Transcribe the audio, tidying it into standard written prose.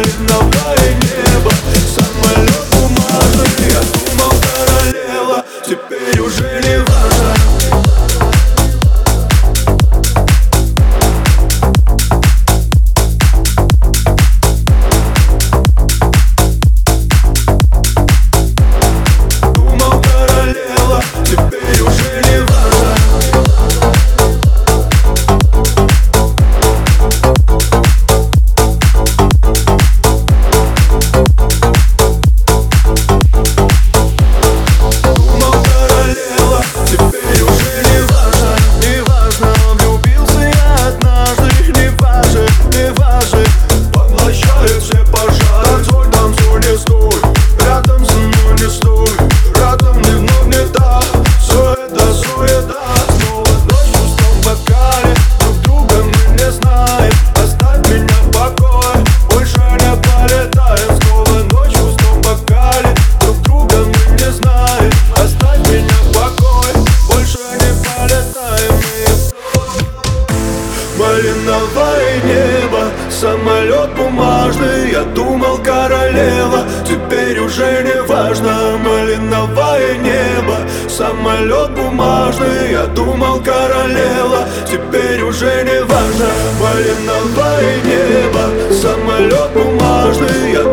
малиновое небо, самолет бумажный. Я думал, королева, теперь уже не важно. Малиновое небо, самолет бумажный. Я думал, королева, теперь уже не важно. Малиновое небо, самолет бумажный. Я думал, королева, теперь уже не важно. Малиновое небо, самолет бумажный. Я